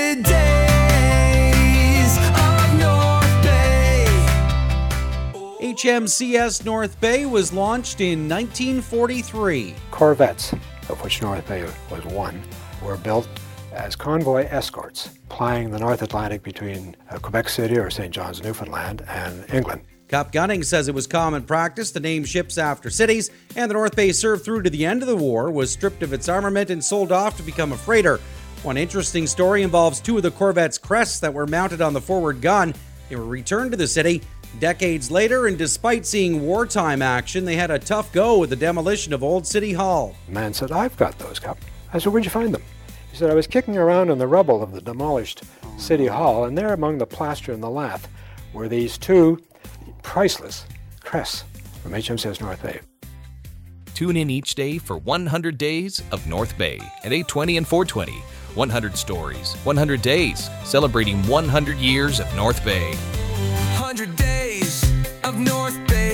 100 days of North Bay. HMCS North Bay was launched in 1943. Corvettes, of which North Bay was one, were built as convoy escorts, plying the North Atlantic between Quebec City or St. John's, Newfoundland, and England. Cup Gunning says it was common practice to name ships after cities, and the North Bay served through to the end of the war, was stripped of its armament and sold off to become a freighter. One interesting story involves two of the Corvette's crests that were mounted on the forward gun. They were returned to the city decades later, and despite seeing wartime action, they had a tough go with the demolition of Old City Hall. The man said, "I've got those, Cup." I said, "Where'd you find them?" He said, "I was kicking around in the rubble of the demolished City Hall, and there among the plaster and the lath were these two priceless crests from HMCS North Bay." Tune in each day for 100 Days of North Bay at 8:20 and 4:20. 100 stories, 100 days, celebrating 100 years of North Bay. 100 days of North Bay.